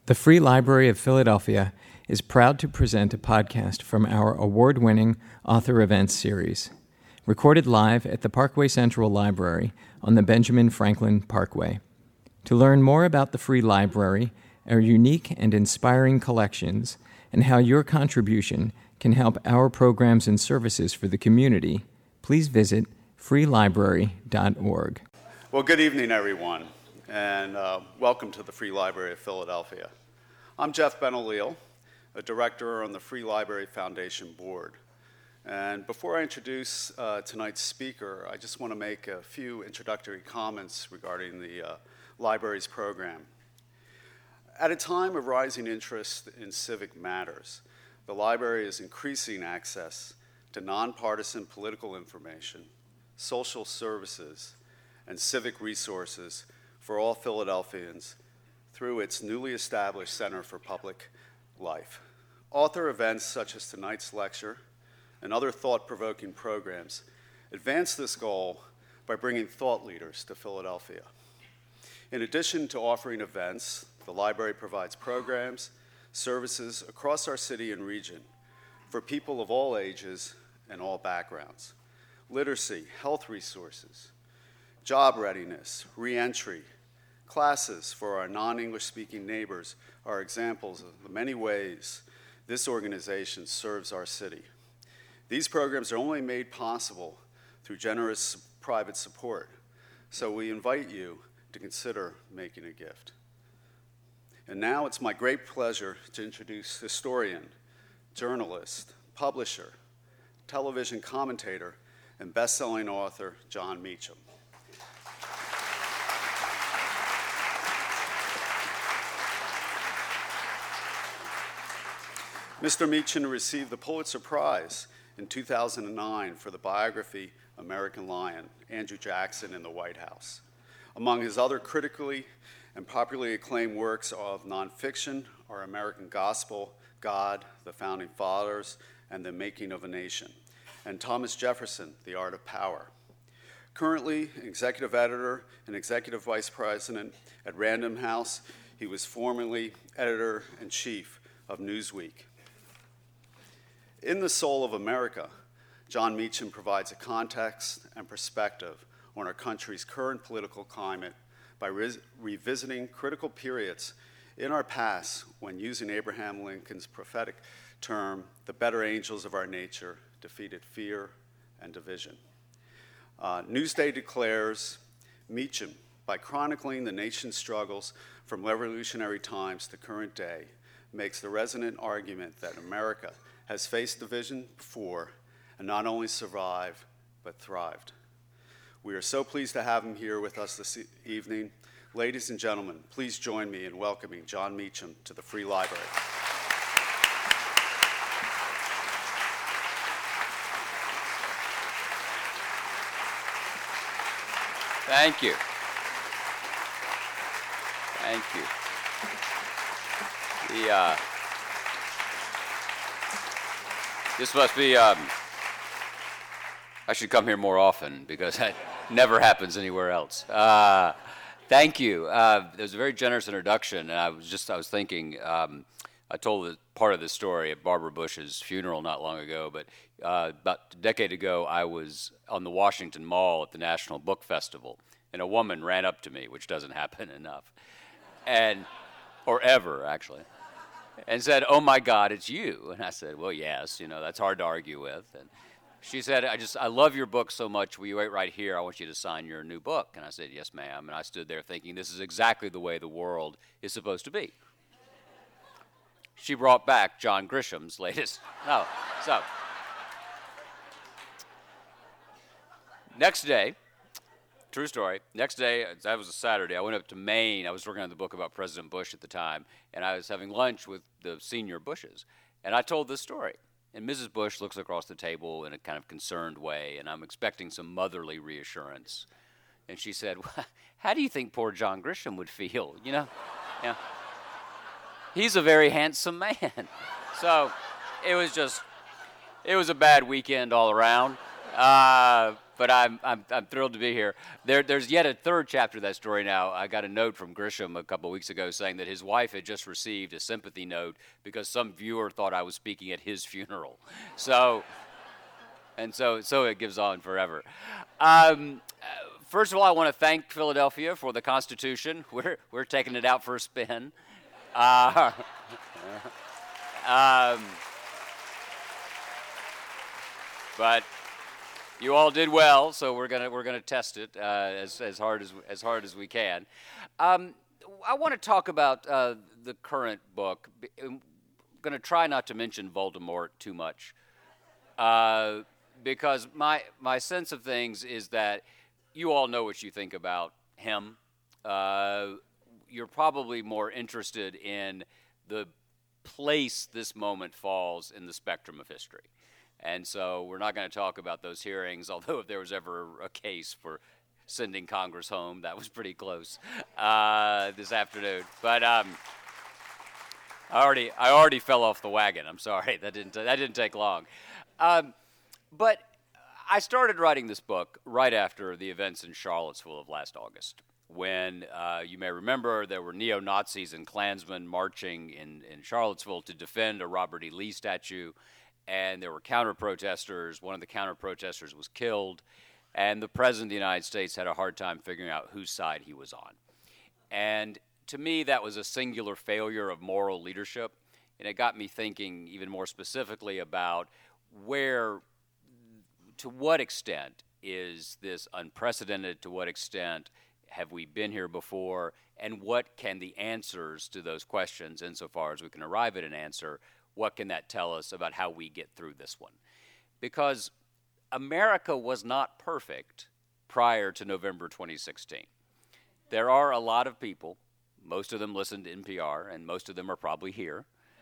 The Free Library of Philadelphia is proud to present a podcast from our award-winning Author Events series, recorded live at the Parkway Central Library on the Benjamin Franklin Parkway. To learn more about the Free Library, our unique and inspiring collections, and how your contribution can help our programs and services for the community, please visit freelibrary.org. Well, good evening, everyone, and welcome to the Free Library of Philadelphia. I'm Jeff Benoliel, a director on the Free Library Foundation Board. And before I introduce tonight's speaker, I just want to make a few introductory comments regarding the library's program. At a time of rising interest in civic matters, the library is increasing access to nonpartisan political information, social services, and civic resources for all Philadelphians through its newly established Center for Public Life. Author events such as tonight's lecture and other thought-provoking programs advance this goal by bringing thought leaders to Philadelphia. In addition to offering events, the library provides programs, services across our city and region for people of all ages and all backgrounds. Literacy, health resources, job readiness, reentry, classes for our non-English speaking neighbors are examples of the many ways this organization serves our city. These programs are only made possible through generous private support, so we invite you to consider making a gift. And now it's my great pleasure to introduce historian, journalist, publisher, television commentator, and best-selling author Jon Meacham. Mr. Meacham received the Pulitzer Prize in 2009 for the biography American Lion, Andrew Jackson in the White House. Among his other critically and popularly acclaimed works of nonfiction are American Gospel, God, The Founding Fathers, and The Making of a Nation, and Thomas Jefferson, The Art of Power. Currently executive editor and executive vice president at Random House, he was formerly editor-in-chief of Newsweek. In The Soul of America, Jon Meacham provides a context and perspective on our country's current political climate by revisiting critical periods in our past when, using Abraham Lincoln's prophetic term, the better angels of our nature defeated fear and division. Newsday declares, Meacham, by chronicling the nation's struggles from revolutionary times to current day, makes the resonant argument that America has faced division before and not only survived, but thrived. We are so pleased to have him here with us this evening. Ladies and gentlemen, please join me in welcoming Jon Meacham to the Free Library. Thank you. Thank you. This must be, I should come here more often because that never happens anywhere else. Thank you. It was a very generous introduction, and I was thinking, I told part of the story at Barbara Bush's funeral not long ago, but about a decade ago, I was on the Washington Mall at the National Book Festival, and a woman ran up to me, which doesn't happen enough, or ever, actually, and said, "Oh my God, it's you." And I said, "Well, yes, that's hard to argue with." And she said, I love your book so much. Will you wait right here? I want you to sign your new book." And I said, "Yes, ma'am." And I stood there thinking, this is exactly the way the world is supposed to be. She brought back John Grisham's latest. Next day, true story, next day, that was a Saturday, I went up to Maine. I was working on the book about President Bush at the time, and I was having lunch with the senior Bushes. And I told this story. And Mrs. Bush looks across the table in a kind of concerned way, and I'm expecting some motherly reassurance. And she said, "Well, how do you think poor John Grisham would feel? He's a very handsome man." So it was a bad weekend all around. but I'm thrilled to be here. There's yet a third chapter of that story now. I got a note from Grisham a couple of weeks ago saying that his wife had just received a sympathy note because some viewer thought I was speaking at his funeral. So it gives on forever. First of all, I want to thank Philadelphia for the Constitution. We're taking it out for a spin. But you all did well, so we're gonna test it as hard as we can. I want to talk about the current book. I'm going to try not to mention Voldemort too much, because my sense of things is that you all know what you think about him. You're probably more interested in the place this moment falls in the spectrum of history. And so we're not going to talk about those hearings, although if there was ever a case for sending Congress home, that was pretty close this afternoon. But I already fell off the wagon. I'm sorry, that didn't take long. But I started writing this book right after the events in Charlottesville of last August, when you may remember there were neo-Nazis and Klansmen marching in Charlottesville to defend a Robert E. Lee statue, and there were counter-protesters. One of the counter-protesters was killed, and the President of the United States had a hard time figuring out whose side he was on. And to me, that was a singular failure of moral leadership, and it got me thinking even more specifically about to what extent is this unprecedented, to what extent have we been here before, and what can the answers to those questions, insofar as we can arrive at an answer, what can that tell us about how we get through this one? Because America was not perfect prior to November 2016. There are a lot of people, most of them listen to NPR, and most of them are probably here,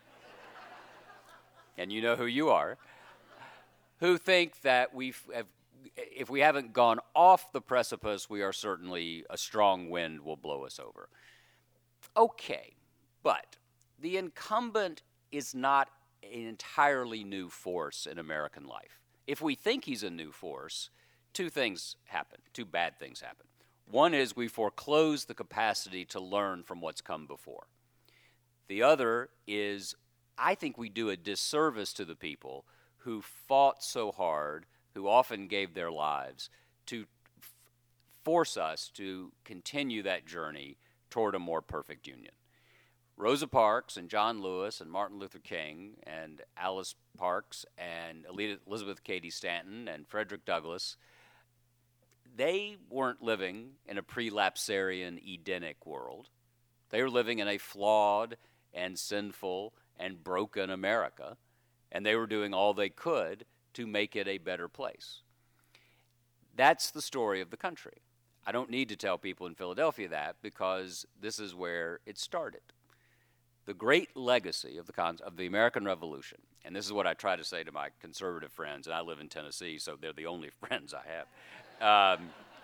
and you know who you are, who think that if we haven't gone off the precipice, we are certainly, a strong wind will blow us over. Okay, but the incumbent is not an entirely new force in American life. If we think he's a new force, two bad things happen. One is we foreclose the capacity to learn from what's come before. The other is I think we do a disservice to the people who fought so hard, who often gave their lives, to force us to continue that journey toward a more perfect union. Rosa Parks and John Lewis and Martin Luther King and Alice Parks and Elizabeth Cady Stanton and Frederick Douglass, they weren't living in a pre-lapsarian Edenic world. They were living in a flawed and sinful and broken America, and they were doing all they could to make it a better place. That's the story of the country. I don't need to tell people in Philadelphia that, because this is where it started. The great legacy of the American Revolution, and this is what I try to say to my conservative friends, and I live in Tennessee, so they're the only friends I have.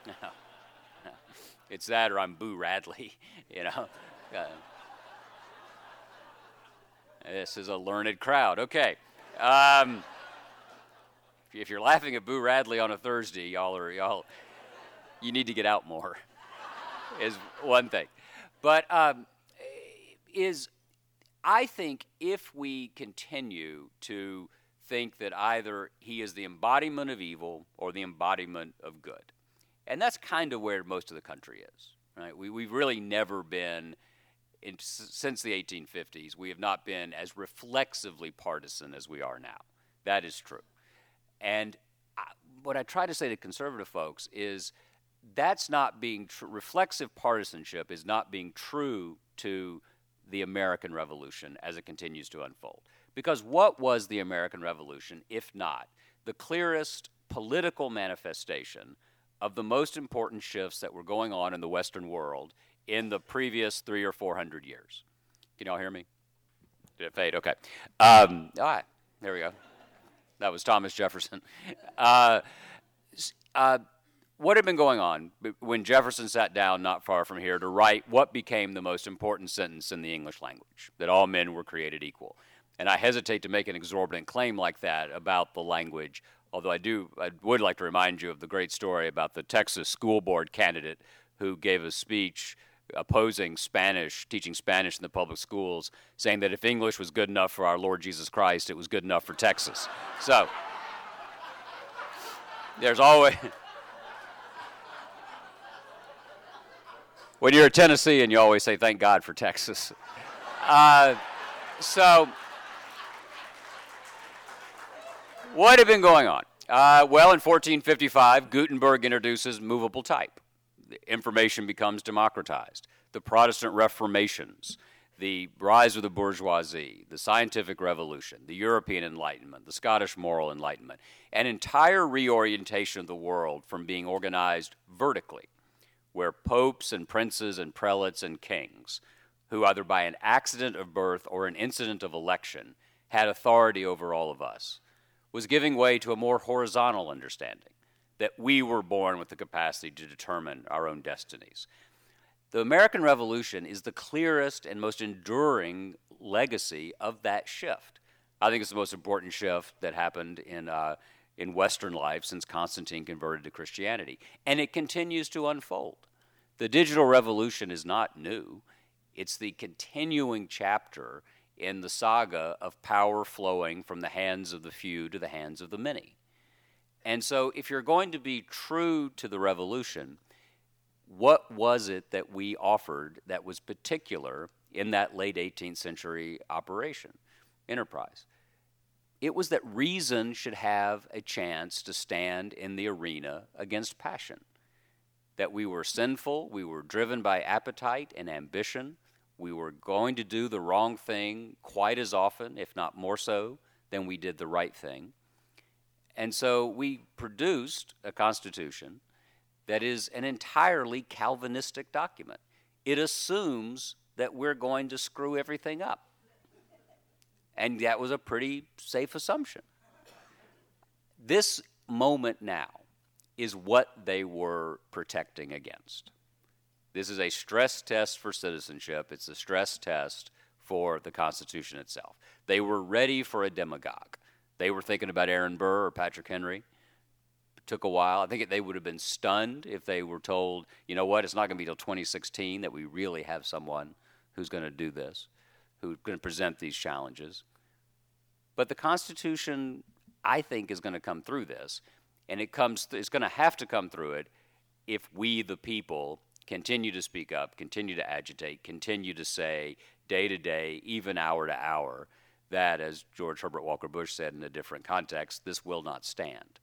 It's that or I'm Boo Radley, you know. This is a learned crowd. Okay. If you're laughing at Boo Radley on a Thursday, y'all, you need to get out more, is one thing. But I think if we continue to think that either he is the embodiment of evil or the embodiment of good, and that's kind of where most of the country is, right? We've really never been, since the 1850s, we have not been as reflexively partisan as we are now. That is true. And what I try to say to conservative folks is that's not being reflexive partisanship is not being true to the American Revolution as it continues to unfold. Because what was the American Revolution, if not the clearest political manifestation of the most important shifts that were going on in the Western world in the previous 300 or 400 years? Can y'all hear me? Did it fade? Okay. All right. There we go. That was Thomas Jefferson. What had been going on when Jefferson sat down not far from here to write what became the most important sentence in the English language, that all men were created equal? And I hesitate to make an exorbitant claim like that about the language, Although I would like to remind you of the great story about the Texas school board candidate who gave a speech opposing Spanish, teaching Spanish in the public schools, saying that if English was good enough for our Lord Jesus Christ, it was good enough for Texas. So there's always... When you're a Tennessean, you always say, thank God for Texas. So what had been going on? Well, in 1455, Gutenberg introduces movable type. Information becomes democratized. The Protestant Reformations, the rise of the bourgeoisie, the scientific revolution, the European Enlightenment, the Scottish moral enlightenment, an entire reorientation of the world from being organized vertically, where popes and princes and prelates and kings, who either by an accident of birth or an incident of election had authority over all of us, was giving way to a more horizontal understanding that we were born with the capacity to determine our own destinies. The American Revolution is the clearest and most enduring legacy of that shift. I think it's the most important shift that happened in Western life since Constantine converted to Christianity, and it continues to unfold. The digital revolution is not new. It's the continuing chapter in the saga of power flowing from the hands of the few to the hands of the many. And so if you're going to be true to the revolution, what was it that we offered that was particular in that late 18th century enterprise? It was that reason should have a chance to stand in the arena against passion, that we were sinful, we were driven by appetite and ambition, we were going to do the wrong thing quite as often, if not more so, than we did the right thing. And so we produced a Constitution that is an entirely Calvinistic document. It assumes that we're going to screw everything up. And that was a pretty safe assumption. This moment now is what they were protecting against. This is a stress test for citizenship. It's a stress test for the Constitution itself. They were ready for a demagogue. They were thinking about Aaron Burr or Patrick Henry. It took a while. I think they would have been stunned if they were told, you know what, it's not going to be till 2016 that we really have someone who's going to do this, who's going to present these challenges. But the Constitution, I think, is going to come through this, and it's going to have to come through it if we, the people, continue to speak up, continue to agitate, continue to say day to day, even hour to hour, that, as George Herbert Walker Bush said in a different context, this will not stand.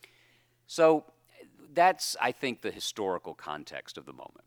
So that's, I think, the historical context of the moment.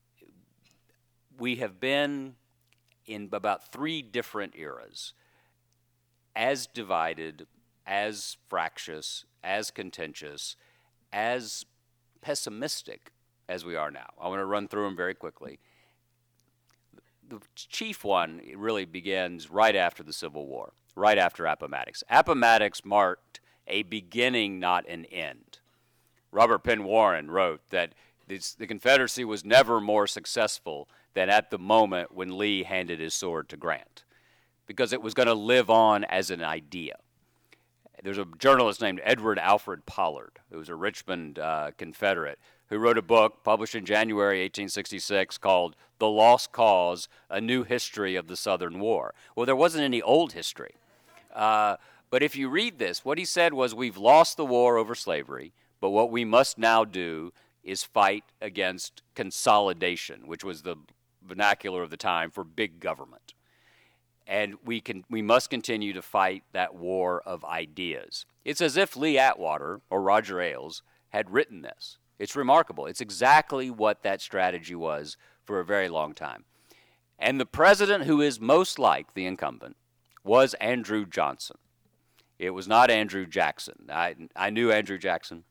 We have been in about 3 different eras, as divided, as fractious, as contentious, as pessimistic as we are now. I want to run through them very quickly. The chief one really begins right after the Civil War, right after Appomattox. Appomattox marked a beginning, not an end. Robert Penn Warren wrote that the Confederacy was never more successful than at the moment when Lee handed his sword to Grant, because it was going to live on as an idea. There's a journalist named Edward Alfred Pollard, who was a Richmond Confederate, who wrote a book published in January 1866 called The Lost Cause, A New History of the Southern War. Well, there wasn't any old history. But if you read this, what he said was, we've lost the war over slavery, but what we must now do is fight against consolidation, which was the vernacular of the time for big government. And we must continue to fight that war of ideas. It's as if Lee Atwater or Roger Ailes had written this. It's remarkable. It's exactly what that strategy was for a very long time. And the president who is most like the incumbent was Andrew Johnson. It was not Andrew Jackson. I knew Andrew Jackson.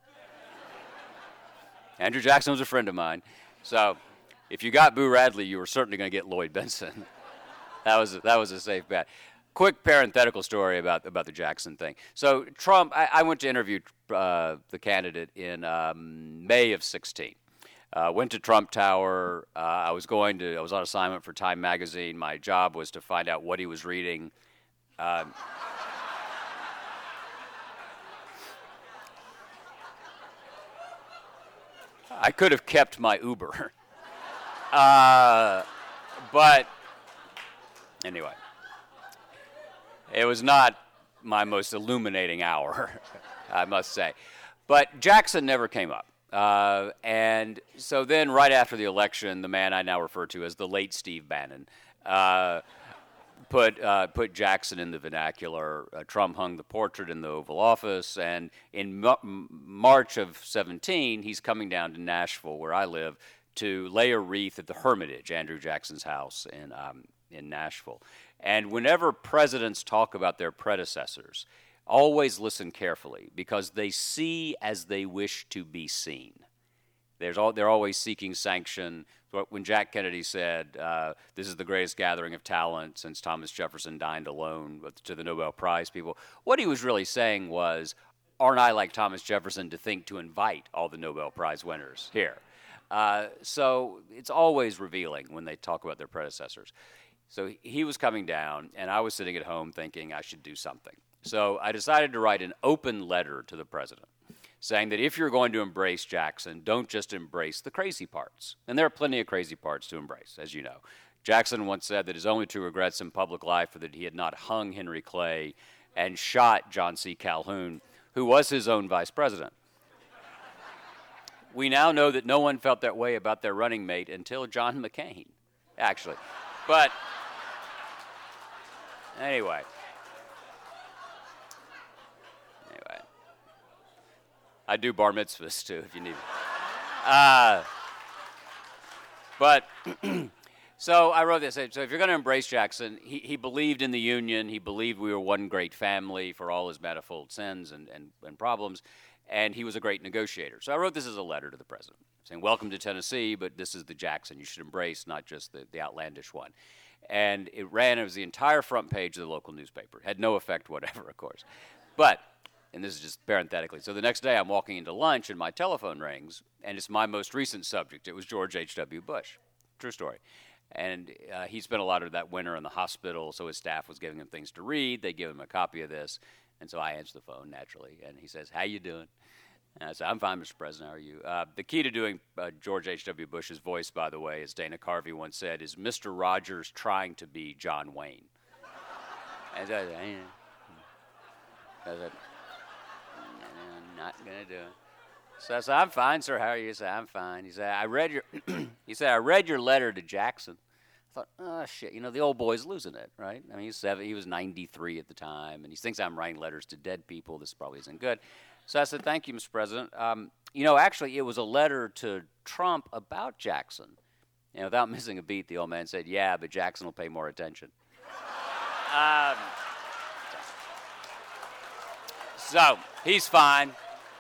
Andrew Jackson was a friend of mine. So if you got Boo Radley, you were certainly going to get Lloyd Benson. That was a safe bet. Quick parenthetical story about the Jackson thing. So Trump, I went to interview the candidate in May of 16. Went to Trump Tower. I was on assignment for Time Magazine. My job was to find out what he was reading. I could have kept my Uber. But anyway, it was not my most illuminating hour, I must say. But Jackson never came up. And so then right after the election, the man I now refer to as the late Steve Bannon put Jackson in the vernacular. Trump hung the portrait in the Oval Office, and in March of 17, he's coming down to Nashville, where I live, to lay a wreath at the Hermitage, Andrew Jackson's house in Nashville. And whenever presidents talk about their predecessors, always listen carefully, because they see as they wish to be seen. They're always seeking sanction. When Jack Kennedy said, this is the greatest gathering of talent since Thomas Jefferson dined alone to the Nobel Prize people, what he was really saying was, aren't I like Thomas Jefferson to think to invite all the Nobel Prize winners here? So it's always revealing when they talk about their predecessors. So he was coming down, and I was sitting at home thinking I should do something. So I decided to write an open letter to the president, saying that if you're going to embrace Jackson, don't just embrace the crazy parts. And there are plenty of crazy parts to embrace, as you know. Jackson once said that his only two regrets in public life were that he had not hung Henry Clay and shot John C. Calhoun, who was his own vice president. We now know that no one felt that way about their running mate until John McCain, actually. But anyway, I do bar mitzvahs, too, if you need it. But so I wrote this. So if you're going to embrace Jackson, he believed in the Union. He believed we were one great family for all his manifold sins and problems. And he was a great negotiator. So I wrote this as a letter to the president, saying, welcome to Tennessee, but this is the Jackson you should embrace, not just the outlandish one. And it was the entire front page of the local newspaper. It had no effect whatever, of course. But, and this is just parenthetically, so the next day I'm walking into lunch and my telephone rings, and it's my most recent subject. It was George H.W. Bush. True story. And he spent a lot of that winter in the hospital, so his staff was giving him things to read. They give him a copy of this. And so I answer the phone, naturally, and he says, how you doing? And I said, I'm fine, Mr. President, how are you? The key to doing George H.W. Bush's voice, by the way, as Dana Carvey once said, is Mr. Rogers trying to be John Wayne. And so I said, I'm not going to do it. So I said, I'm fine, sir, how are you? He said, I'm fine. He said, I read your letter to Jackson. I thought, oh, shit, the old boy's losing it, right? I mean, he was 93 at the time, and he thinks I'm writing letters to dead people. This probably isn't good. So I said, thank you, Mr. President. Actually, it was a letter to Trump about Jackson. And without missing a beat, the old man said, yeah, but Jackson will pay more attention. So he's fine.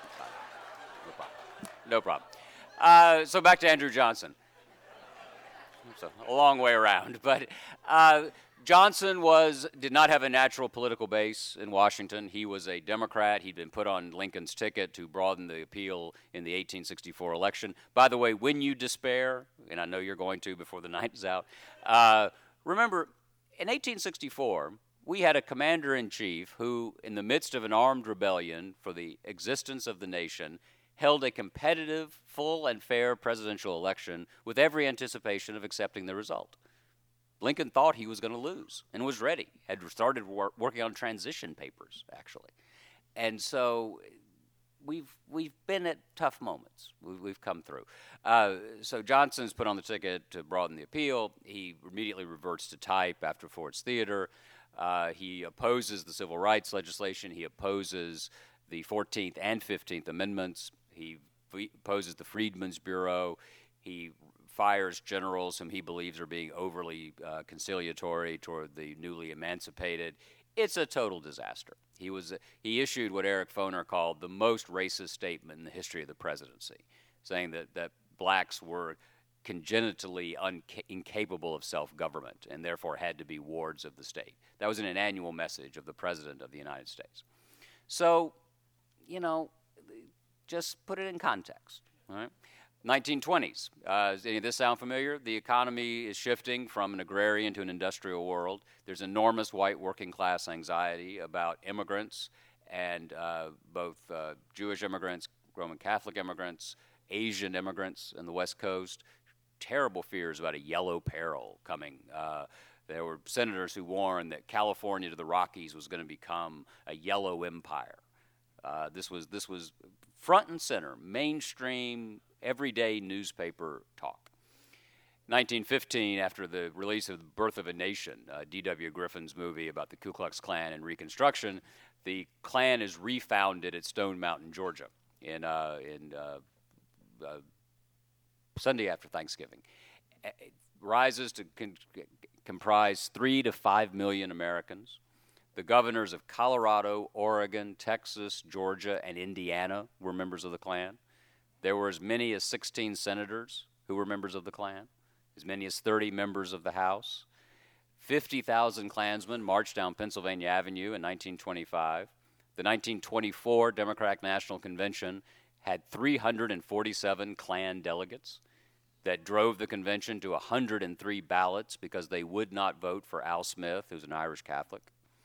No problem. So back to Andrew Johnson. So a long way around, but Johnson did not have a natural political base in Washington. He was a Democrat. He'd been put on Lincoln's ticket to broaden the appeal in the 1864 election. By the way, when you despair, and I know you're going to before the night is out, remember, in 1864, we had a commander-in-chief who, in the midst of an armed rebellion for the existence of the nation, held a competitive, full and fair presidential election with every anticipation of accepting the result. Lincoln thought he was going to lose and was ready, had started working on transition papers, actually. And so we've been at tough moments. We've come through. So Johnson's put on the ticket to broaden the appeal. He immediately reverts to type after Ford's Theater. He opposes the civil rights legislation. He opposes the 14th and 15th Amendments. He opposes the Freedmen's Bureau. He fires generals whom he believes are being overly conciliatory toward the newly emancipated. It's a total disaster. He issued what Eric Foner called the most racist statement in the history of the presidency, saying that blacks were congenitally incapable of self-government and therefore had to be wards of the state. That was in an annual message of the President of the United States. So, just put it in context, all right? 1920s. Does any of this sound familiar? The economy is shifting from an agrarian to an industrial world. There's enormous white working class anxiety about immigrants, and both Jewish immigrants, Roman Catholic immigrants, Asian immigrants in the West Coast, terrible fears about a yellow peril coming. There were senators who warned that California to the Rockies was going to become a yellow empire. This was front and center, mainstream, everyday newspaper talk. 1915, after the release of The Birth of a Nation, D.W. Griffin's movie about the Ku Klux Klan and Reconstruction, the Klan is refounded at Stone Mountain, Georgia, in Sunday after Thanksgiving. It rises to comprise 3 to 5 million Americans. The governors of Colorado, Oregon, Texas, Georgia, and Indiana were members of the Klan. There were as many as 16 senators who were members of the Klan, as many as 30 members of the House. 50,000 Klansmen marched down Pennsylvania Avenue in 1925. The 1924 Democratic National Convention had 347 Klan delegates that drove the convention to 103 ballots because they would not vote for Al Smith, who's an Irish Catholic.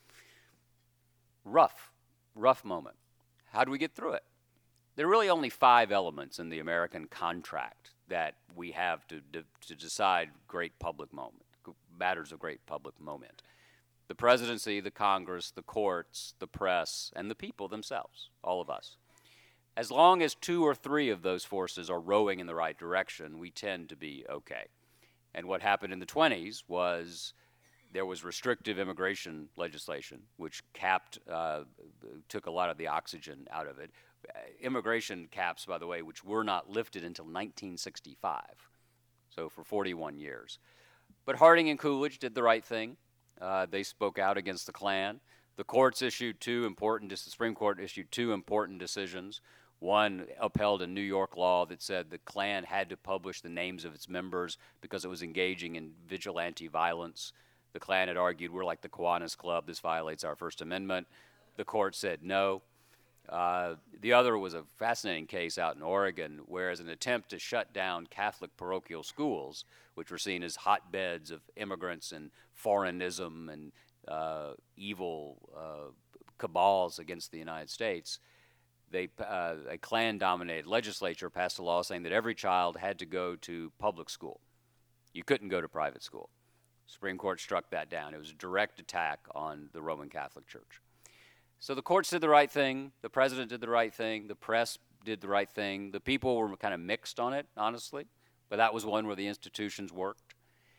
Rough moment. How do we get through it? There are really only 5 elements in the American contract that we have to decide matters of great public moment. The presidency, the Congress, the courts, the press, and the people themselves, all of us. As long as 2 or 3 of those forces are rowing in the right direction, we tend to be okay. And what happened in the 20s was there was restrictive immigration legislation, which took a lot of the oxygen out of it. Immigration caps, by the way, which were not lifted until 1965, so for 41 years. But Harding and Coolidge did the right thing. They spoke out against the Klan. The Supreme Court issued 2 important decisions. One upheld a New York law that said the Klan had to publish the names of its members because it was engaging in vigilante violence. The Klan had argued, we're like the Kiwanis Club, this violates our First Amendment. The court said no. The other was a fascinating case out in Oregon, where as an attempt to shut down Catholic parochial schools, which were seen as hotbeds of immigrants and foreignism and evil cabals against the United States, a Klan-dominated legislature passed a law saying that every child had to go to public school. You couldn't go to private school. Supreme Court struck that down. It was a direct attack on the Roman Catholic Church. So the courts did the right thing, the president did the right thing, the press did the right thing. The people were kind of mixed on it, honestly, but that was one where the institutions worked.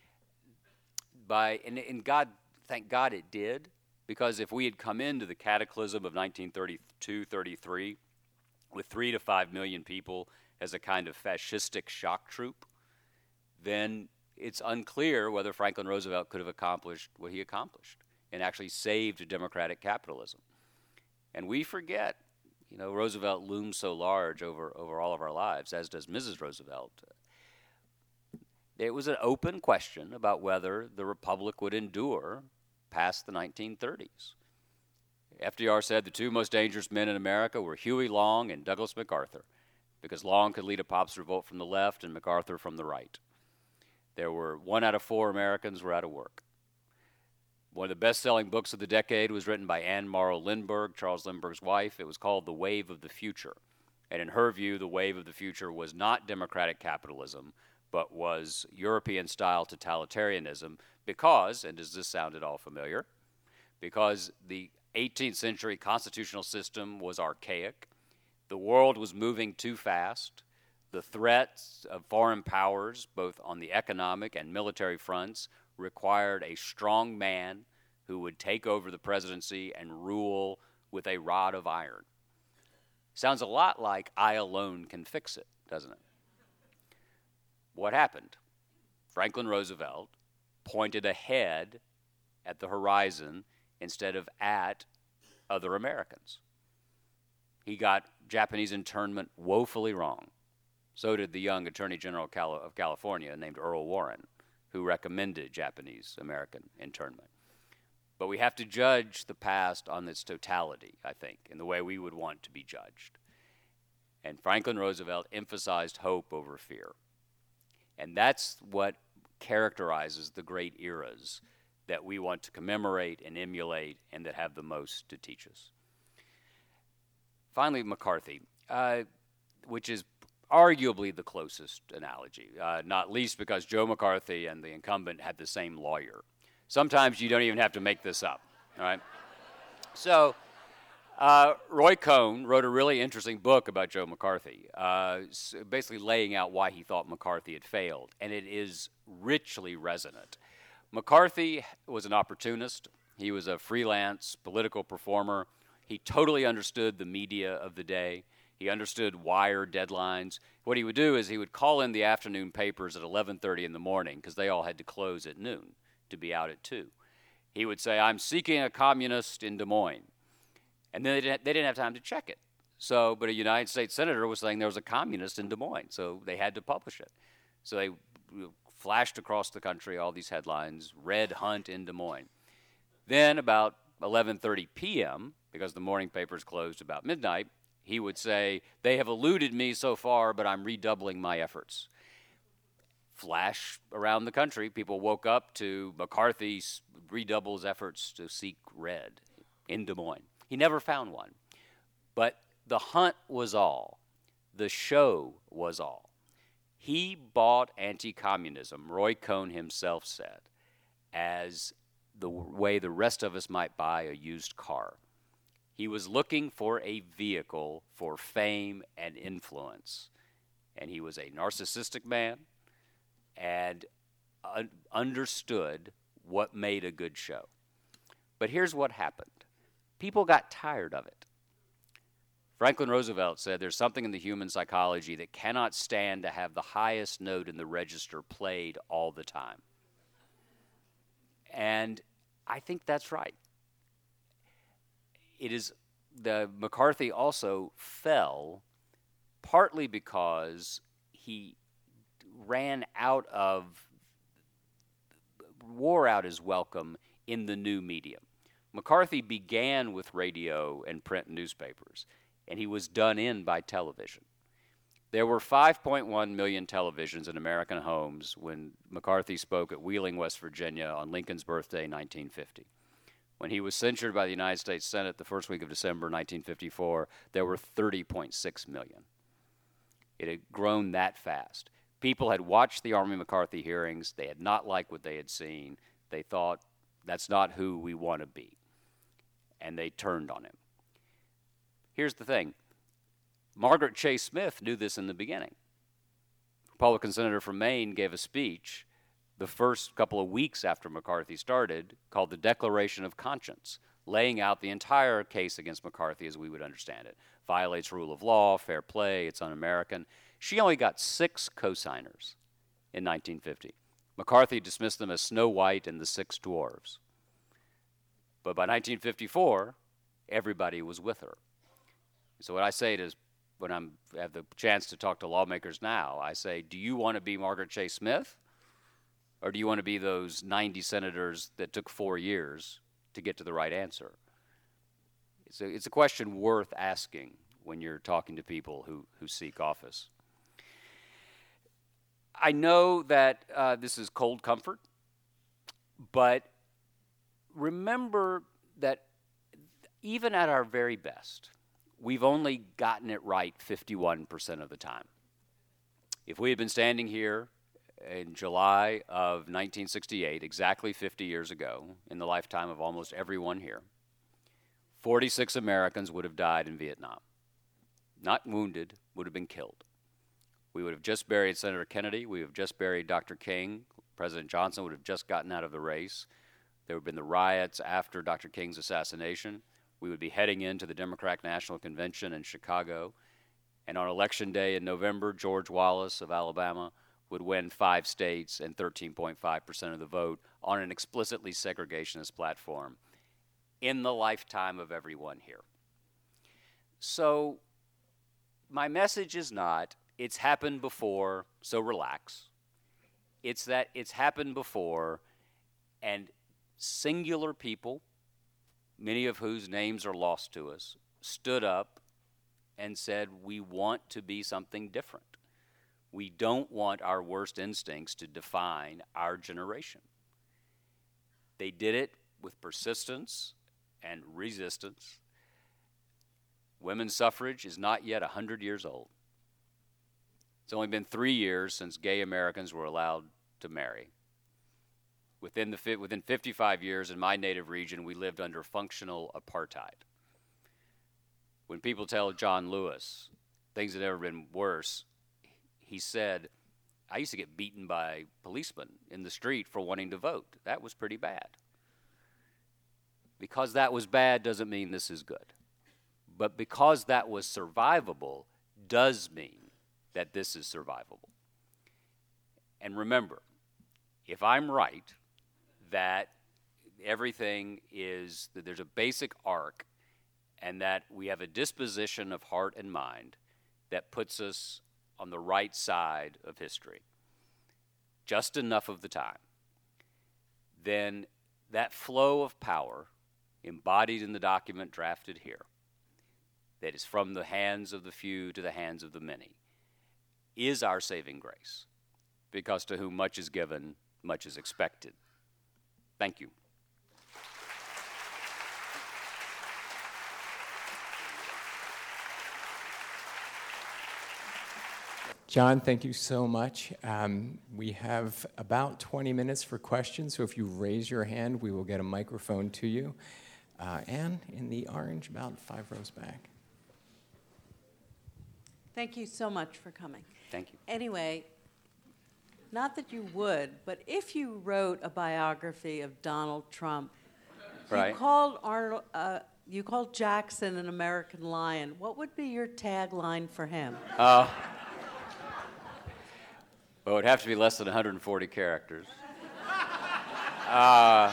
And God, thank God it did, because if we had come into the cataclysm of 1932-33 with 3 to 5 million people as a kind of fascistic shock troop, then it's unclear whether Franklin Roosevelt could have accomplished what he accomplished and actually saved democratic capitalism. And we forget, Roosevelt looms so large over all of our lives, as does Mrs. Roosevelt. It was an open question about whether the republic would endure past the 1930s. FDR said the 2 most dangerous men in America were Huey Long and Douglas MacArthur, because Long could lead a pop's revolt from the left and MacArthur from the right. There were 1 out of 4 Americans were out of work. One of the best-selling books of the decade was written by Anne Morrow Lindbergh, Charles Lindbergh's wife. It was called The Wave of the Future. And in her view, the wave of the future was not democratic capitalism, but was European-style totalitarianism because, and does this sound at all familiar, because the 18th century constitutional system was archaic, the world was moving too fast, the threats of foreign powers, both on the economic and military fronts, required a strong man who would take over the presidency and rule with a rod of iron. Sounds a lot like I alone can fix it, doesn't it? What happened? Franklin Roosevelt pointed ahead at the horizon instead of at other Americans. He got Japanese internment woefully wrong. So did the young Attorney General of California named Earl Warren, who recommended Japanese-American internment. But we have to judge the past on its totality, I think, in the way we would want to be judged. And Franklin Roosevelt emphasized hope over fear. And that's what characterizes the great eras that we want to commemorate and emulate and that have the most to teach us. Finally, McCarthy, which is arguably the closest analogy, not least because Joe McCarthy and the incumbent had the same lawyer. Sometimes you don't even have to make this up, all right? So Roy Cohn wrote a really interesting book about Joe McCarthy, basically laying out why he thought McCarthy had failed, and it is richly resonant. McCarthy was an opportunist. He was a freelance political performer. He totally understood the media of the day. He understood wire deadlines. What he would do is he would call in the afternoon papers at 11:30 in the morning because they all had to close at noon to be out at 2. He would say, "I'm seeking a communist in Des Moines." And then they didn't have time to check it. So, but a United States senator was saying there was a communist in Des Moines, so they had to publish it. So they flashed across the country all these headlines, Red Hunt in Des Moines. Then about 11:30 p.m., because the morning papers closed about midnight, he would say, "They have eluded me so far, but I'm redoubling my efforts." Flash around the country, people woke up to McCarthy redoubles efforts to seek red in Des Moines. He never found one. But the hunt was all. The show was all. He bought anti-communism, Roy Cohn himself said, as the way the rest of us might buy a used car. He was looking for a vehicle for fame and influence. And he was a narcissistic man and understood what made a good show. But here's what happened. People got tired of it. Franklin Roosevelt said there's something in the human psychology that cannot stand to have the highest note in the register played all the time. And I think that's right. The McCarthy also fell partly because he wore out his welcome in the new medium. McCarthy began with radio and print newspapers, and he was done in by television. There were 5.1 million televisions in American homes when McCarthy spoke at Wheeling, West Virginia on Lincoln's birthday, 1950. When he was censured by the United States Senate the first week of December 1954, there were 30.6 million. It had grown that fast. People had watched the Army McCarthy hearings. They had not liked what they had seen. They thought, that's not who we want to be. And they turned on him. Here's the thing. Margaret Chase Smith knew this in the beginning. Republican senator from Maine gave a speech the first couple of weeks after McCarthy started called the Declaration of Conscience, laying out the entire case against McCarthy as we would understand it. Violates rule of law, fair play, it's un-American. She only got 6 co-signers in 1950. McCarthy dismissed them as Snow White and the 6 Dwarves. But by 1954, everybody was with her. So what I say is, when I have the chance to talk to lawmakers now, I say, do you want to be Margaret Chase Smith? Or do you want to be those 90 senators that took 4 years to get to the right answer? It's a question worth asking when you're talking to people who seek office. I know that this is cold comfort, but remember that even at our very best, we've only gotten it right 51% of the time. If we had been standing here in July of 1968, exactly 50 years ago, in the lifetime of almost everyone here, 46 Americans would have died in Vietnam. Not wounded, would have been killed. We would have just buried Senator Kennedy. We would have just buried Dr. King. President Johnson would have just gotten out of the race. There would have been the riots after Dr. King's assassination. We would be heading into the Democratic National Convention in Chicago. And on Election Day in November, George Wallace of Alabama would win 5 states and 13.5% of the vote on an explicitly segregationist platform in the lifetime of everyone here. So my message is not, it's happened before, so relax. It's that it's happened before, and singular people, many of whose names are lost to us, stood up and said, we want to be something different. We don't want our worst instincts to define our generation. They did it with persistence and resistance. Women's suffrage is not yet 100 years old. It's only been 3 years since gay Americans were allowed to marry. Within 55 years in my native region, we lived under functional apartheid. When people tell John Lewis things had never been worse, he said, I used to get beaten by policemen in the street for wanting to vote. That was pretty bad. Because that was bad doesn't mean this is good. But because that was survivable does mean that this is survivable. And remember, if I'm right, that everything is, that there's a basic arc, and that we have a disposition of heart and mind that puts us on the right side of history, just enough of the time, then that flow of power embodied in the document drafted here, that is from the hands of the few to the hands of the many, is our saving grace, because to whom much is given, much is expected. Thank you. John, thank you so much. We have about 20 minutes for questions, so if you raise your hand, we will get a microphone to you. Anne, in the orange, about 5 rows back. Thank you so much for coming. Thank you. Anyway, not that you would, but if you wrote a biography of Donald Trump, Right. you called Jackson an American lion. What would be your tagline for him? Well, it would have to be less than 140 characters. I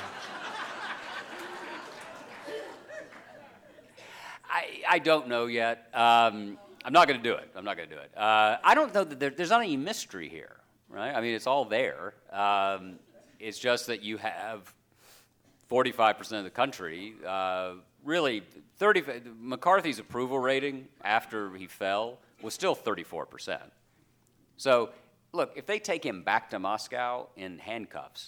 don't know yet. I'm not going to do it. I don't know that there's not any mystery here, right? I mean, it's all there. It's just that you have 45% of the country, really, McCarthy's approval rating after he fell was still 34%. So, look, if they take him back to Moscow in handcuffs,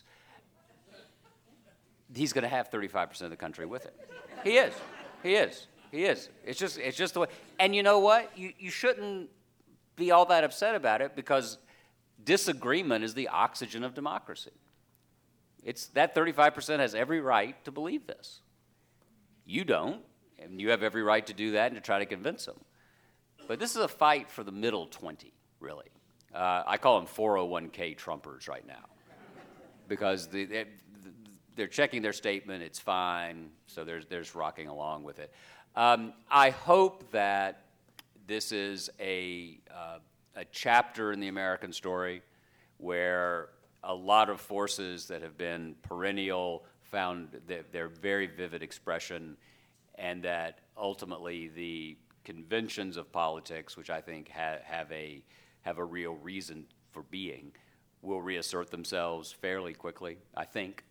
he's going to have 35% of the country with him. He is. It's just the way. And you know what? You shouldn't be all that upset about it, because disagreement is the oxygen of democracy. It's that 35% has every right to believe this. You don't, and you have every right to do that and to try to convince them. But this is a fight for the middle 20, really. I call them 401k Trumpers right now, because they're checking their statement. It's fine, so they're rocking along with it. I hope that this is a chapter in the American story where a lot of forces that have been perennial found their very vivid expression, and that ultimately the conventions of politics, which I think have a real reason for being, will reassert themselves fairly quickly, I think.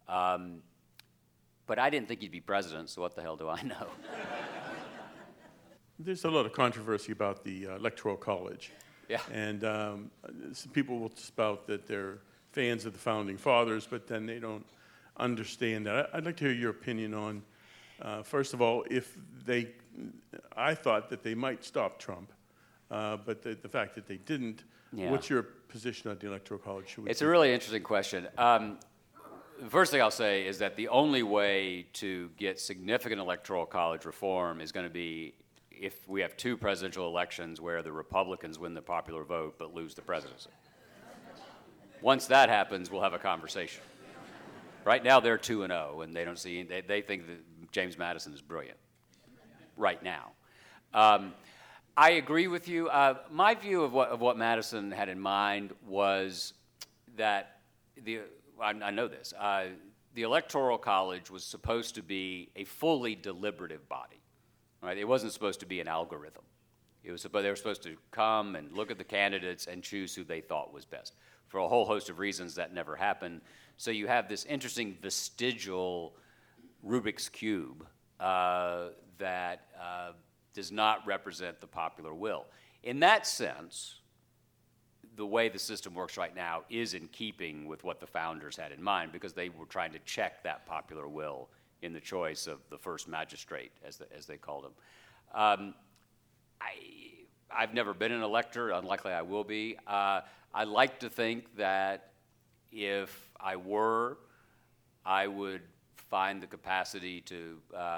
But I didn't think he'd be president, so what the hell do I know? There's a lot of controversy about the Electoral College. Yeah. And some people will spout that they're fans of the Founding Fathers, but then they don't understand that. I'd like to hear your opinion on, first of all, I thought that they might stop Trump, but the fact that they didn't, Yeah. What's your position on the Electoral College? It's a really interesting question. The first thing I'll say is that the only way to get significant Electoral College reform is going to be if we have 2 presidential elections where the Republicans win the popular vote but lose the presidency. Once that happens, we'll have a conversation. Right now, they're 2-0, and they think that James Madison is brilliant. Right now. I agree with you. My view of what Madison had in mind was that I know this. The Electoral College was supposed to be a fully deliberative body. Right? It wasn't supposed to be an algorithm. They were supposed to come and look at the candidates and choose who they thought was best. For a whole host of reasons, that never happened. So you have this interesting vestigial Rubik's Cube that does not represent the popular will. In that sense, the way the system works right now is in keeping with what the founders had in mind, because they were trying to check that popular will in the choice of the first magistrate, as they called him. I've never been an elector. Unlikely I will be. I like to think that if I were, I would find the capacity to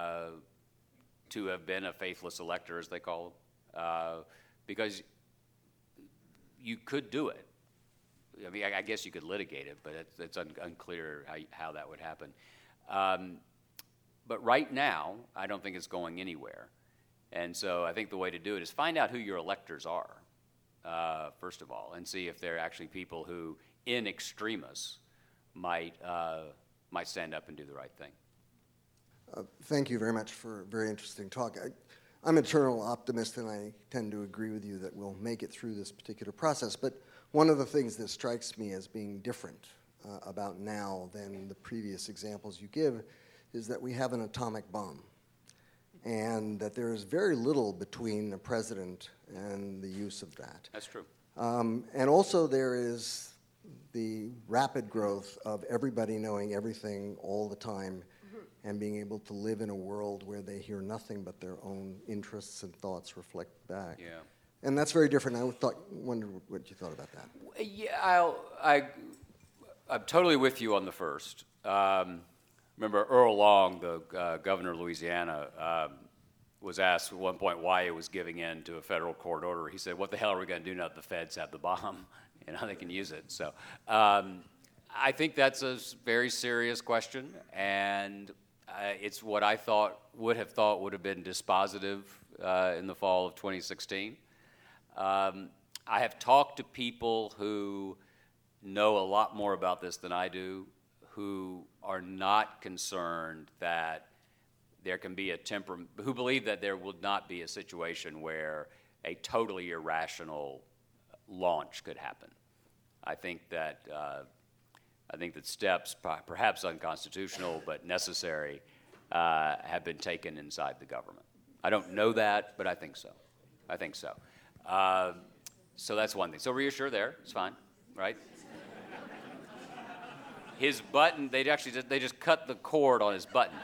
have been a faithless elector, as they call them, because you could do it. I mean, I guess you could litigate it, but it's unclear how that would happen. But right now, I don't think it's going anywhere. And so I think the way to do it is find out who your electors are, first of all, and see if they're actually people who, in extremis, might stand up and do the right thing. Thank you very much for a very interesting talk. I'm an eternal optimist, and I tend to agree with you that we'll make it through this particular process. But one of the things that strikes me as being different about now than the previous examples you give is that we have an atomic bomb, and that there is very little between the president and the use of that. That's true. And also there is the rapid growth of everybody knowing everything all the time and being able to live in a world where they hear nothing but their own interests and thoughts reflect back. Yeah. And that's very different. I wondered what you thought about that. Yeah, I'm totally with you on the first. Remember Earl Long, the governor of Louisiana, was asked at one point why he was giving in to a federal court order. He said, "What the hell are we going to do now that the feds have the bomb? They can use it." So I think that's a very serious question, and it's what I would have been dispositive in the fall of 2016. I have talked to people who know a lot more about this than I do, who are not concerned that there can be who believe that there will not be a situation where a totally irrational launch could happen. I think that steps, perhaps unconstitutional but necessary, have been taken inside the government. I don't know that, but I think so. So that's one thing. So reassure there, it's fine, right? His button, they just cut the cord on his button.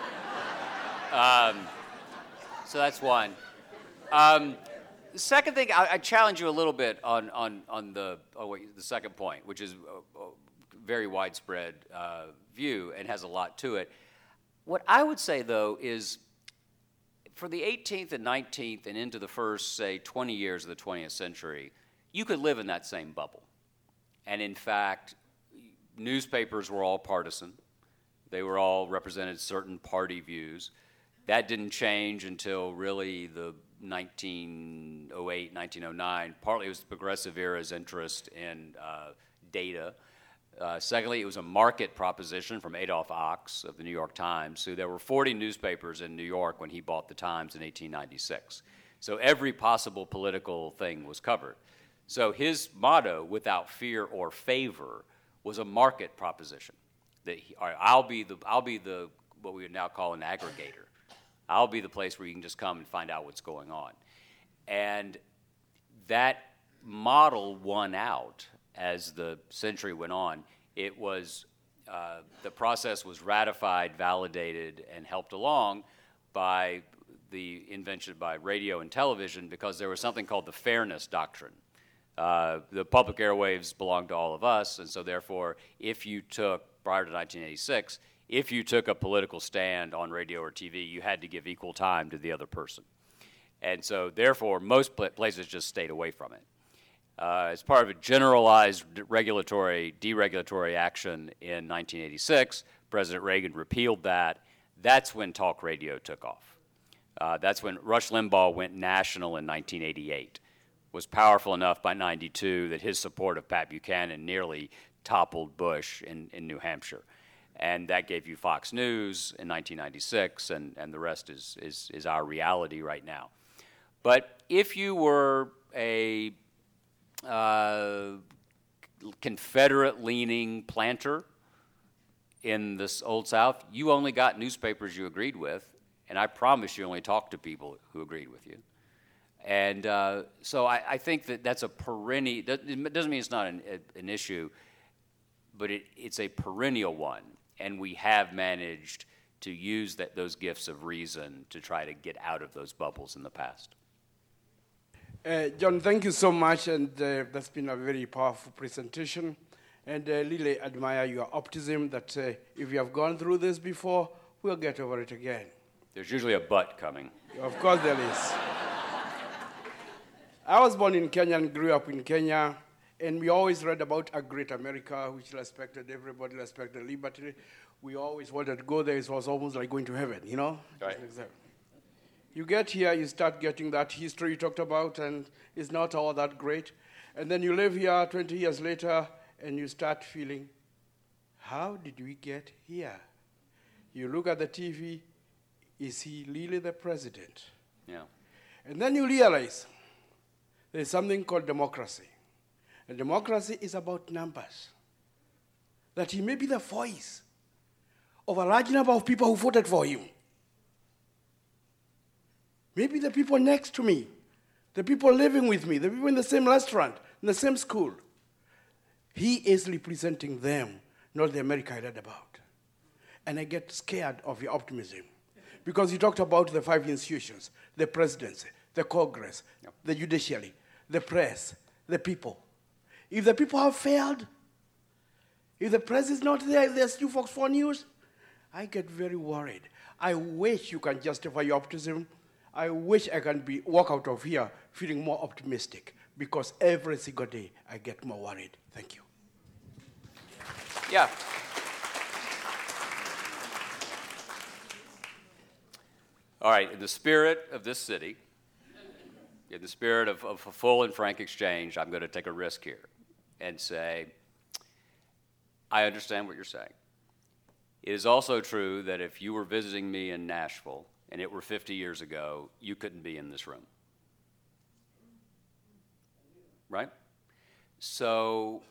So that's one. The second thing, I challenge you a little bit on the second point, which is a very widespread view and has a lot to it. What I would say, though, is for the 18th and 19th and into the first, say, 20 years of the 20th century, you could live in that same bubble. And in fact, newspapers were all partisan. They were all represented certain party views. That didn't change until really the 1908, 1909. Partly it was the progressive era's interest in data. Secondly, it was a market proposition from Adolph Ochs of the New York Times. So there were 40 newspapers in New York when he bought the Times in 1896. So every possible political thing was covered. So his motto, without fear or favor, was a market proposition. That I'll be the what we would now call an aggregator. I'll be the place where you can just come and find out what's going on. And that model won out as the century went on. It was the process was ratified, validated, and helped along by the invention by radio and television, because there was something called the fairness doctrine. The public airwaves belong to all of us, and so therefore, if you took, prior to 1986, if you took a political stand on radio or TV, you had to give equal time to the other person. And so therefore, most places just stayed away from it. As part of a generalized deregulatory action in 1986, President Reagan repealed that. That's when talk radio took off. That's when Rush Limbaugh went national in 1988. Was powerful enough by 92 that his support of Pat Buchanan nearly toppled Bush in New Hampshire. And that gave you Fox News in 1996, and the rest is our reality right now. But if you were a Confederate-leaning planter in this Old South, you only got newspapers you agreed with, and I promise you only talked to people who agreed with you. And so I think that's a perennial, it doesn't mean it's not an issue, but it's a perennial one, and we have managed to use those gifts of reason to try to get out of those bubbles in the past. John, thank you so much, and that's been a very powerful presentation. And really admire your optimism that if you have gone through this before, we'll get over it again. There's usually a but coming. Of course there is. I was born in Kenya and grew up in Kenya, and we always read about a great America, which respected everybody, respected liberty. We always wanted to go there. It was almost like going to heaven, you know? Right. You get here, you start getting that history you talked about, and it's not all that great. And then you live here 20 years later, and you start feeling, how did we get here? You look at the TV, is he really the president? Yeah. And then you realize there's something called democracy. And democracy is about numbers. That he may be the voice of a large number of people who voted for him. Maybe the people next to me, the people living with me, the people in the same restaurant, in the same school. He is representing them, not the America I read about. And I get scared of your optimism. Because you talked about the 5 institutions, the presidency, the Congress, the judiciary, the press, the people. If the people have failed, if the press is not there, if there's still Fox 4 News, I get very worried. I wish you can justify your optimism. I wish I can walk out of here feeling more optimistic, because every single day I get more worried. Thank you. Yeah. All right, in the spirit of this city, in the spirit of a full and frank exchange, I'm going to take a risk here and say, I understand what you're saying. It is also true that if you were visiting me in Nashville and it were 50 years ago, you couldn't be in this room. Right? So,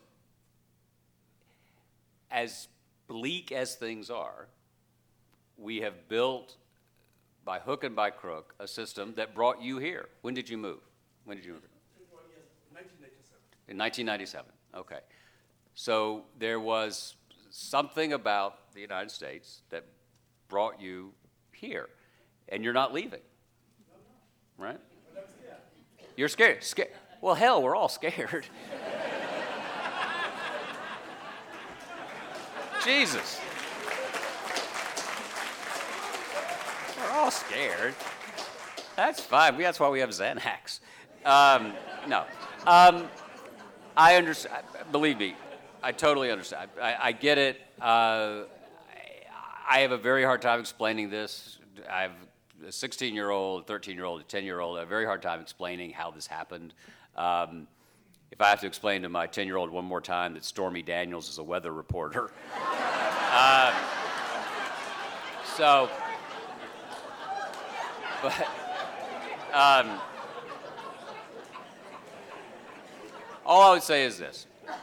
as bleak as things are, we have built, by hook and by crook, a system that brought you here. When did you move? When did you move? 1997. In 1997, okay. So there was something about the United States that brought you here, and you're not leaving, right? You're scared. Well, hell, we're all scared. Jesus. We're all scared. That's fine. That's why we have Xanax. No. I understand. Believe me, I totally understand. I get it. I have a very hard time explaining this. I have a 16-year-old, 13-year-old, a 10-year-old. I have a very hard time explaining how this happened. If I have to explain to my 10-year-old one more time that Stormy Daniels is a weather reporter. All I would say is this.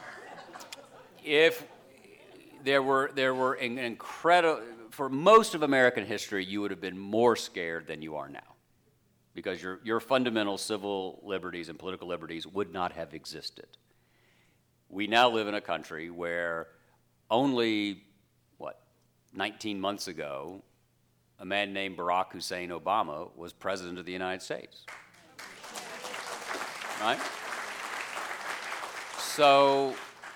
If there were an incredible, for most of American history, you would have been more scared than you are now, because your fundamental civil liberties and political liberties would not have existed. We now live in a country where only, 19 months ago, a man named Barack Hussein Obama was president of the United States. Right? So,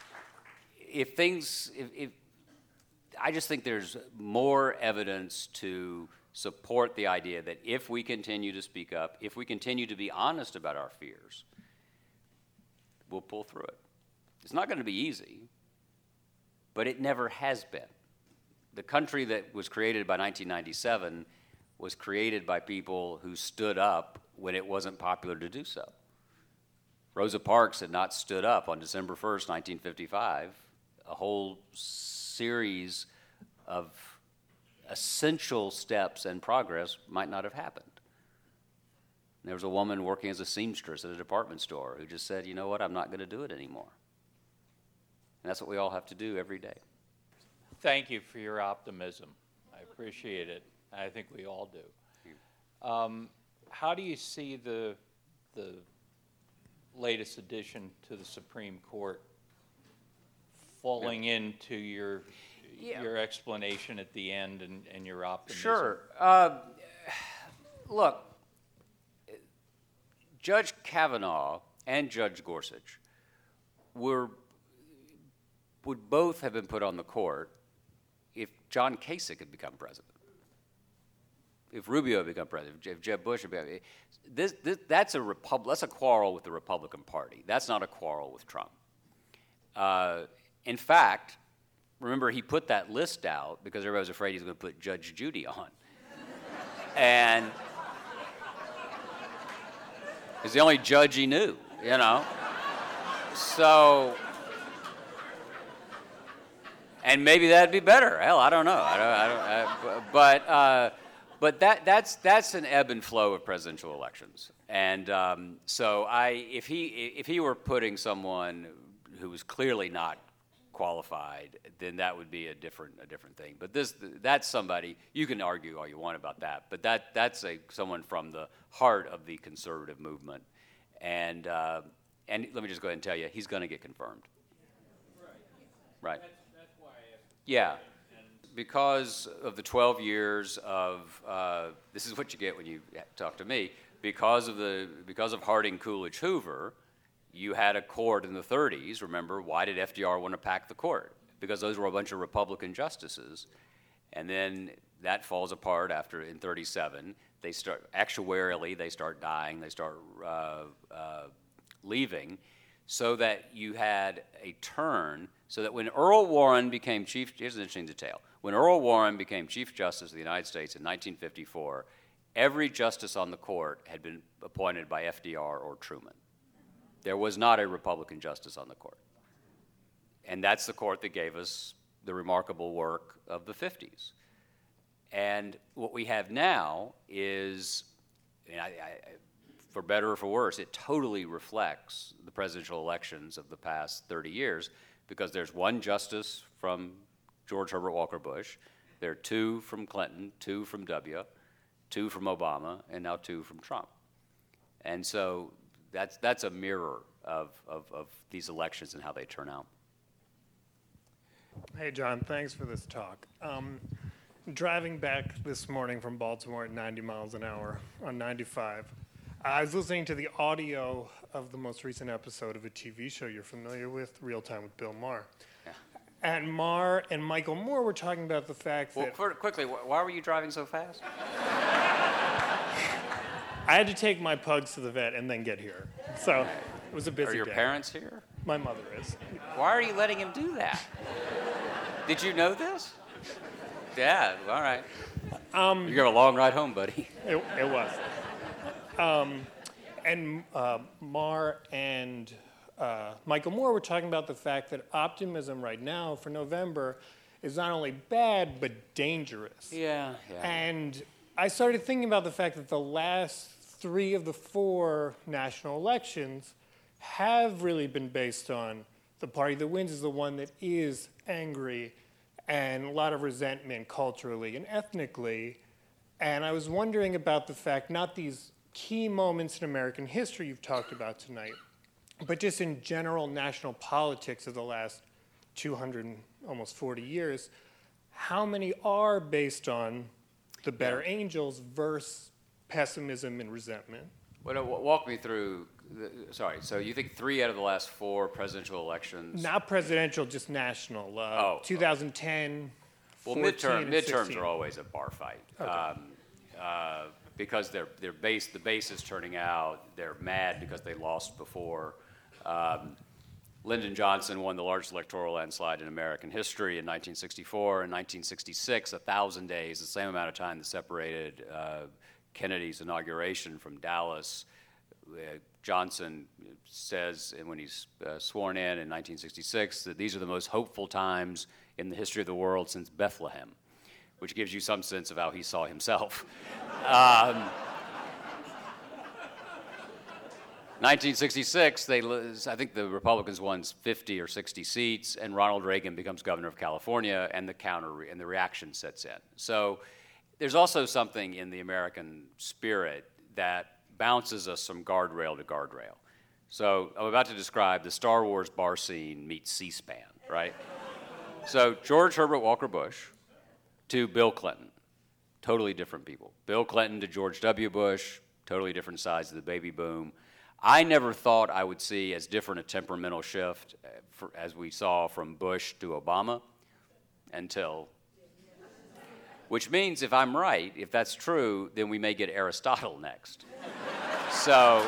I just think there's more evidence to support the idea that if we continue to speak up, if we continue to be honest about our fears, we'll pull through it. It's not going to be easy, but it never has been. The country that was created by 1997 was created by people who stood up when it wasn't popular to do so. Rosa Parks had not stood up on December 1st, 1955. A whole series of essential steps and progress might not have happened. There was a woman working as a seamstress at a department store who just said, you know what, I'm not going to do it anymore. And that's what we all have to do every day. Thank you for your optimism. I appreciate it. I think we all do. How do you see the latest addition to the Supreme Court falling into your explanation at the end and your optimism? Sure. Look, Judge Kavanaugh and Judge Gorsuch would both have been put on the court if John Kasich had become president. If Rubio had become president, if Jeb Bush had become, that's a quarrel with the Republican Party. That's not a quarrel with Trump. In fact, remember he put that list out because everybody was afraid he was going to put Judge Judy on, and it's the only judge he knew, you know. So, and maybe that'd be better. Hell, I don't know. But that's an ebb and flow of presidential elections, and so if he were putting someone who was clearly not qualified, then that would be a different thing. But that's somebody you can argue all you want about that, but that's someone from the heart of the conservative movement, and let me just go ahead and tell you, he's going to get confirmed. Right. That's why I asked. Yeah. Because of the 12 years of this is what you get when you talk to me. Because of Harding, Coolidge, Hoover, you had a court in the 30s. Remember, why did FDR want to pack the court? Because those were a bunch of Republican justices, and then that falls apart after in 37. They start actuarially, they start dying, they start leaving, so that you had a turn. So that when Earl Warren became chief, here's an interesting detail. When Earl Warren became Chief Justice of the United States in 1954, every justice on the court had been appointed by FDR or Truman. There was not a Republican justice on the court. And that's the court that gave us the remarkable work of the 50s. And what we have now is, for better or for worse, it totally reflects the presidential elections of the past 30 years, because there's one justice from George Herbert Walker Bush, there are two from Clinton, two from W, two from Obama, and now two from Trump. And so that's a mirror of these elections and how they turn out. Hey, John, thanks for this talk. Driving back this morning from Baltimore at 90 miles an hour on 95, I was listening to the audio of the most recent episode of a TV show you're familiar with, Real Time with Bill Maher. Yeah. And Maher and Michael Moore were talking about the fact that... Quickly, why were you driving so fast? I had to take my pugs to the vet and then get here. So it was a busy day. Are your parents here? My mother is. Why are you letting him do that? Did you know this? Yeah, all right. You got a long ride home, buddy. It was. And Maher and Michael Moore were talking about the fact that optimism right now for November is not only bad, but dangerous. Yeah. And I started thinking about the fact that the last 3 of the 4 national elections have really been based on the party that wins is the one that is angry and a lot of resentment culturally and ethnically. And I was wondering about the fact, not these key moments in American history you've talked about tonight, but just in general national politics of the last 200 and almost 40 years, how many are based on the better angels versus pessimism and resentment? Well, walk me through, so you think 3 out of the last 4 presidential elections? Not presidential, just national. 2010, well, 14, midterms are always a bar fight. Okay. Because the base is turning out. They're mad because they lost before. Lyndon Johnson won the largest electoral landslide in American history in 1964. In 1966, 1,000 days, the same amount of time that separated Kennedy's inauguration from Dallas. Johnson says, and when he's sworn in 1966, that these are the most hopeful times in the history of the world since Bethlehem, which gives you some sense of how he saw himself. 1966, I think the Republicans won 50 or 60 seats, and Ronald Reagan becomes governor of California, and the reaction sets in. So there's also something in the American spirit that bounces us from guardrail to guardrail. So I'm about to describe the Star Wars bar scene meets C-SPAN, right? So George Herbert Walker Bush to Bill Clinton, totally different people. Bill Clinton to George W. Bush, totally different sides of the baby boom. I never thought I would see as different a temperamental shift as we saw from Bush to Obama until, which means if I'm right, if that's true, then we may get Aristotle next. So,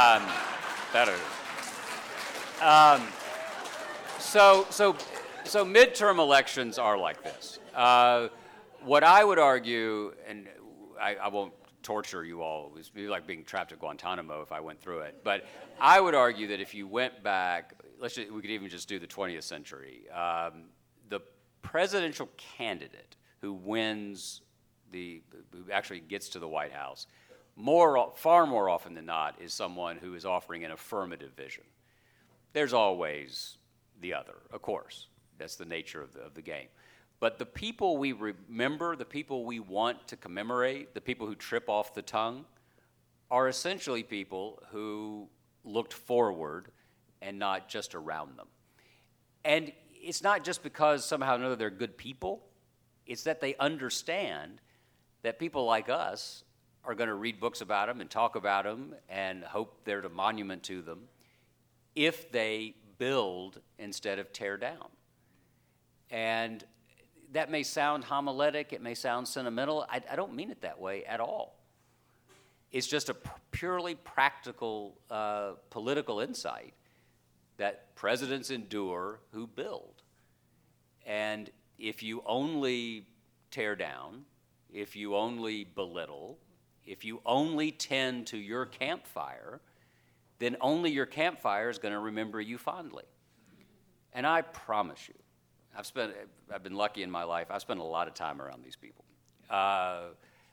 so midterm elections are like this. What I would argue, and I won't torture you all, it would be like being trapped at Guantanamo if I went through it, but I would argue that if you went back, we could even just do the 20th century, the presidential candidate who wins who actually gets to the White House, far more often than not, is someone who is offering an affirmative vision. There's always the other, of course. That's the nature of the game. But the people we remember, the people we want to commemorate, the people who trip off the tongue, are essentially people who looked forward and not just around them. And it's not just because somehow or another they're good people. It's that they understand that people like us are going to read books about them and talk about them and hope they're a monument to them if they build instead of tear down. And that may sound homiletic, it may sound sentimental. I don't mean it that way at all. It's just a purely practical political insight that presidents endure who build. And if you only tear down, if you only belittle, if you only tend to your campfire, then only your campfire is going to remember you fondly. And I promise you, I've been lucky in my life. I've spent a lot of time around these people. All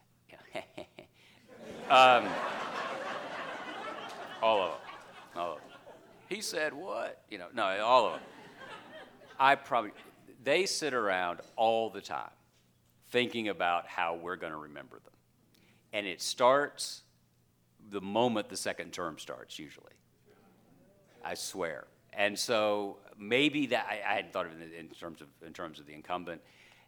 of them. He said what? No, all of them. They sit around all the time thinking about how we're going to remember them. And it starts the moment the second term starts, usually. I swear. And so maybe that I hadn't thought of it in terms of the incumbent.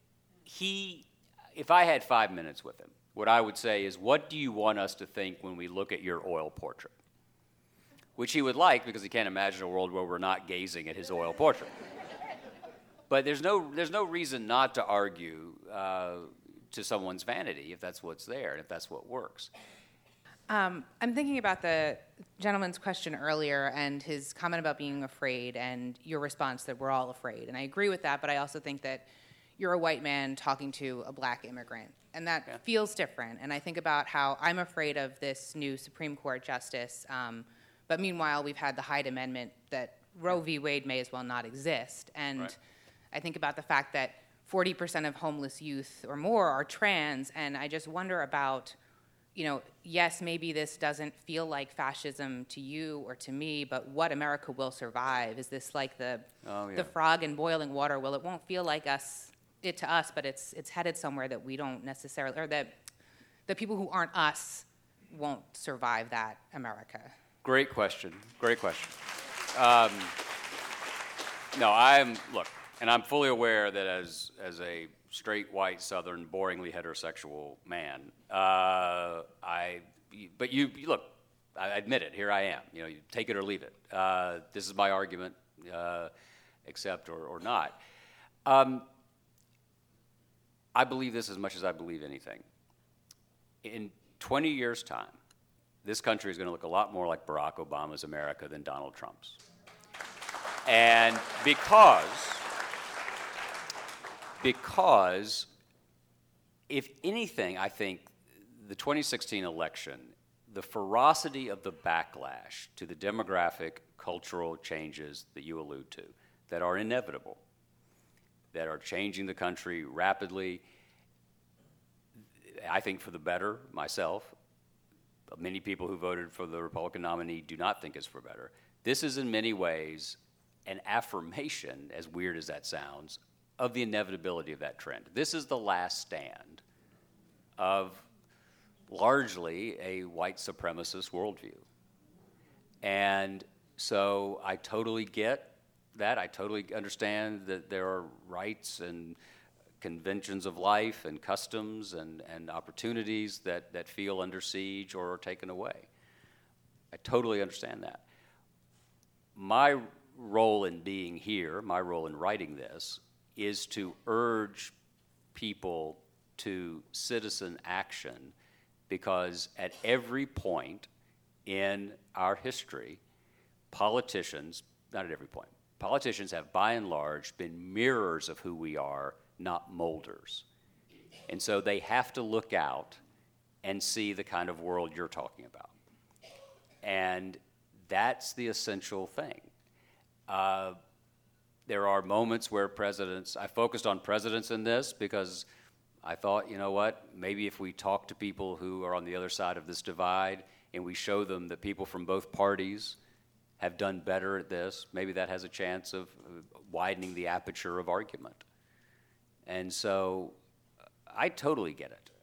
If I had 5 minutes with him, what I would say is, what do you want us to think when we look at your oil portrait? Which he would like, because he can't imagine a world where we're not gazing at his oil portrait. But there's no reason not to argue to someone's vanity if that's what's there and if that's what works. I'm thinking about the gentleman's question earlier and his comment about being afraid and your response that we're all afraid. And I agree with that, but I also think that you're a white man talking to a black immigrant. And that feels different. And I think about how I'm afraid of this new Supreme Court justice. But meanwhile, we've had the Hyde Amendment that Roe v. Wade may as well not exist. And right. I think about the fact that 40% of homeless youth or more are trans. And I just wonder about, yes, maybe this doesn't feel like fascism to you or to me, but what America will survive? Is this like the frog in boiling water? Well, it won't feel like it to us, but it's headed somewhere that we don't necessarily, or that the people who aren't us won't survive that America. Great question. And I'm fully aware that as a straight, white, Southern, boringly heterosexual man, but you look, I admit it, here I am. You take it or leave it. This is my argument, accept or not. I believe this as much as I believe anything. In 20 years' time, this country is going to look a lot more like Barack Obama's America than Donald Trump's. And because if anything, I think the 2016 election, the ferocity of the backlash to the demographic, cultural changes that you allude to, that are inevitable, that are changing the country rapidly, I think for the better, myself. Many people who voted for the Republican nominee do not think it's for better. This is in many ways an affirmation, as weird as that sounds, of the inevitability of that trend. This is the last stand of largely a white supremacist worldview. And so I totally get that. I totally understand that there are rights and conventions of life and customs and opportunities that feel under siege or are taken away. I totally understand that. My role in being here, my role in writing this, is to urge people to citizen action, because at every point in our history, politicians, not at every point, politicians have by and large been mirrors of who we are, not molders. And so they have to look out and see the kind of world you're talking about. And that's the essential thing. There are moments where presidents, I focused on presidents in this because I thought, you know what, maybe if we talk to people who are on the other side of this divide and we show them that people from both parties have done better at this, maybe that has a chance of widening the aperture of argument. And so I totally get it.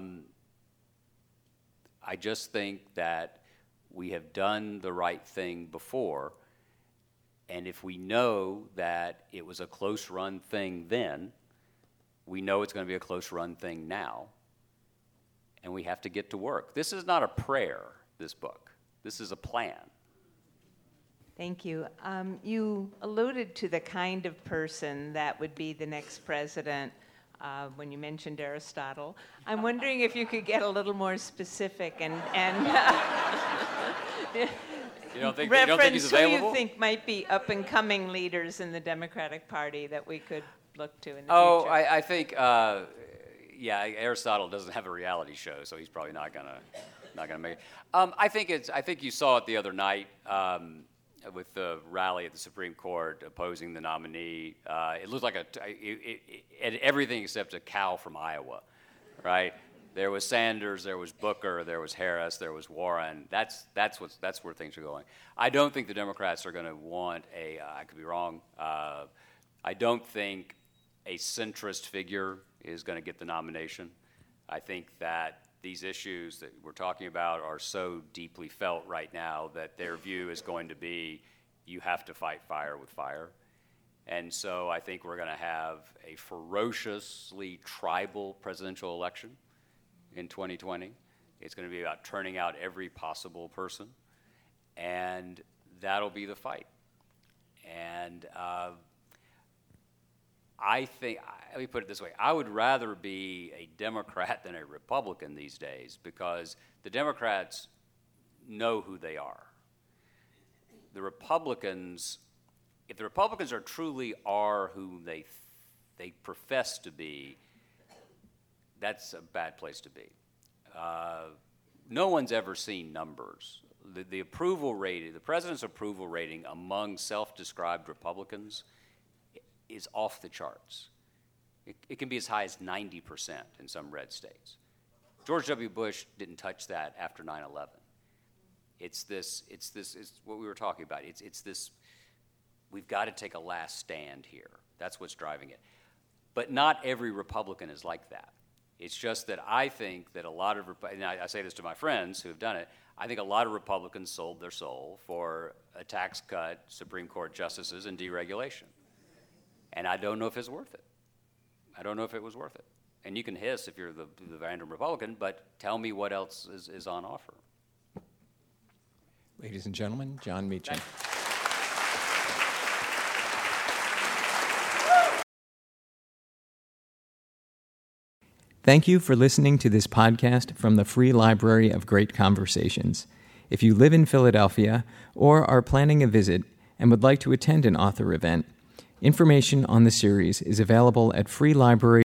I just think that we have done the right thing before, and if we know that it was a close-run thing then, we know it's going to be a close-run thing now, and we have to get to work. This is not a prayer, this book. This is a plan. Thank you. You alluded to the kind of person that would be the next president when you mentioned Aristotle. I'm wondering if you could get a little more specific and you don't think he's who available? you think might be up-and-coming leaders in the Democratic Party that we could look to in the future. I think, Aristotle doesn't have a reality show, so he's probably not gonna make it. I think you saw it the other night with the rally at the Supreme Court opposing the nominee. It looked like everything except a cow from Iowa, right? There was Sanders, there was Booker, there was Harris, there was Warren. That's where things are going. I don't think the Democrats are going to want I could be wrong. I don't think a centrist figure is going to get the nomination. I think that these issues that we're talking about are so deeply felt right now that their view is going to be, you have to fight fire with fire. And so I think we're going to have a ferociously tribal presidential election in 2020. It's going to be about turning out every possible person, and that'll be the fight. And I think, let me put it this way, I would rather be a Democrat than a Republican these days, because the Democrats know who they are. The Republicans, if the Republicans truly are who they profess to be, that's a bad place to be. No one's ever seen numbers. The approval rating, the president's approval rating among self-described Republicans is off the charts. It can be as high as 90% in some red states. George W. Bush didn't touch that after 9/11. It's what we were talking about. It's this, we've got to take a last stand here. That's what's driving it. But not every Republican is like that. It's just that I think that a lot of, and I say this to my friends who have done it, I think a lot of Republicans sold their soul for a tax cut, Supreme Court justices, and deregulation. And I don't know if it's worth it. I don't know if it was worth it. And you can hiss if you're the random Republican, but tell me what else is on offer. Ladies and gentlemen, John Meacham. Thank you for listening to this podcast from the Free Library of Great Conversations. If you live in Philadelphia or are planning a visit and would like to attend an author event, information on the series is available at Free Library